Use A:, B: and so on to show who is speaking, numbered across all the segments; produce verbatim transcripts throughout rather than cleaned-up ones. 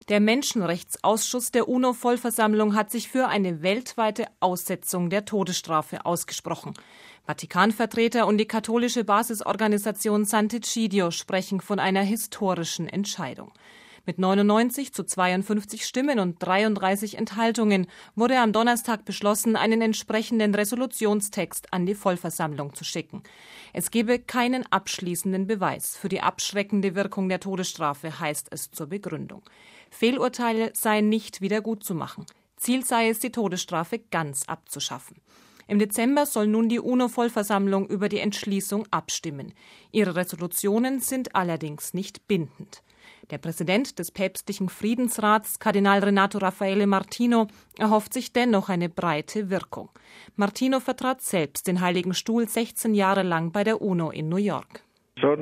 A: Der Menschenrechtsausschuss der UNO-Vollversammlung hat sich für eine weltweite Aussetzung der Todesstrafe ausgesprochen. Vatikanvertreter und die katholische Basisorganisation Sant'Egidio sprechen von einer historischen Entscheidung. Mit neunundneunzig zu zweiundfünfzig Stimmen und dreiunddreißig Enthaltungen wurde am Donnerstag beschlossen, einen entsprechenden Resolutionstext an die Vollversammlung zu schicken. Es gebe keinen abschließenden Beweis für die abschreckende Wirkung der Todesstrafe, heißt es zur Begründung. Fehlurteile seien nicht wiedergutzumachen. Ziel sei es, die Todesstrafe ganz abzuschaffen. Im Dezember soll nun die UNO-Vollversammlung über die Entschließung abstimmen. Ihre Resolutionen sind allerdings nicht bindend. Der Präsident des päpstlichen Friedensrats, Kardinal Renato Raffaele Martino, erhofft sich dennoch eine breite Wirkung. Martino vertrat selbst den Heiligen Stuhl sechzehn Jahre lang bei der UNO in New York.
B: Ich bin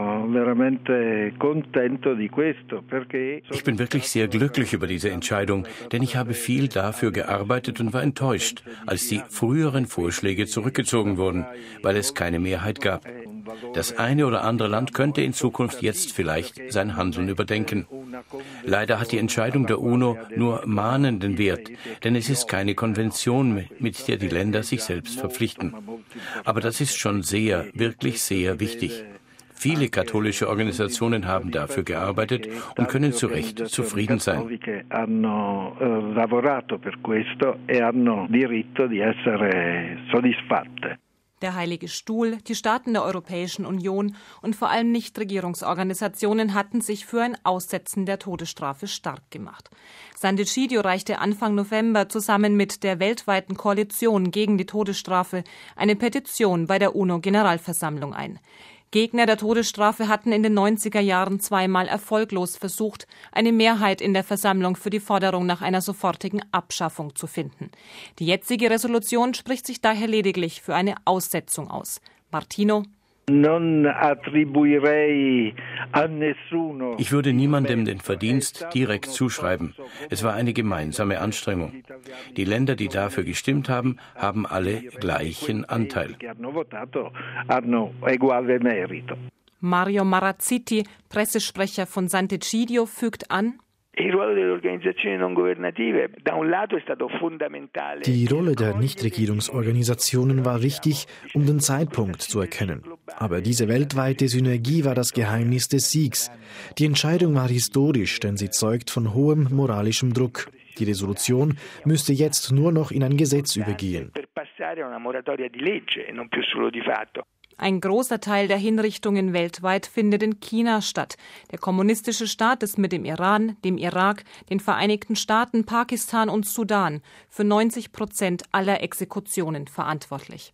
B: wirklich sehr glücklich über diese Entscheidung, denn ich habe viel dafür gearbeitet und war enttäuscht, als die früheren Vorschläge zurückgezogen wurden, weil es keine Mehrheit gab. Das eine oder andere Land könnte in Zukunft jetzt vielleicht sein Handeln überdenken. Leider hat die Entscheidung der UNO nur mahnenden Wert, denn es ist keine Konvention, mit der die Länder sich selbst verpflichten. Aber das ist schon sehr, wirklich sehr wichtig. Viele katholische Organisationen haben dafür gearbeitet und können zu Recht zufrieden sein.
A: Der Heilige Stuhl, die Staaten der Europäischen Union und vor allem Nichtregierungsorganisationen hatten sich für ein Aussetzen der Todesstrafe stark gemacht. Sant'Egidio reichte Anfang November zusammen mit der weltweiten Koalition gegen die Todesstrafe eine Petition bei der UNO-Generalversammlung ein. Gegner der Todesstrafe hatten in den neunziger Jahren zweimal erfolglos versucht, eine Mehrheit in der Versammlung für die Forderung nach einer sofortigen Abschaffung zu finden. Die jetzige Resolution spricht sich daher lediglich für eine Aussetzung aus. Martino:
B: Ich würde niemandem den Verdienst direkt zuschreiben. Es war eine gemeinsame Anstrengung. Die Länder, die dafür gestimmt haben, haben alle gleichen Anteil.
A: Mario Marazziti, Pressesprecher von Sant'Egidio, fügt an:
C: Die Rolle der Nichtregierungsorganisationen war wichtig, um den Zeitpunkt zu erkennen. Aber diese weltweite Synergie war das Geheimnis des Siegs. Die Entscheidung war historisch, denn sie zeugt von hohem moralischem Druck. Die Resolution müsste jetzt nur noch in ein Gesetz übergehen.
A: Ein großer Teil der Hinrichtungen weltweit findet in China statt. Der kommunistische Staat ist mit dem Iran, dem Irak, den Vereinigten Staaten, Pakistan und Sudan für neunzig Prozent aller Exekutionen verantwortlich.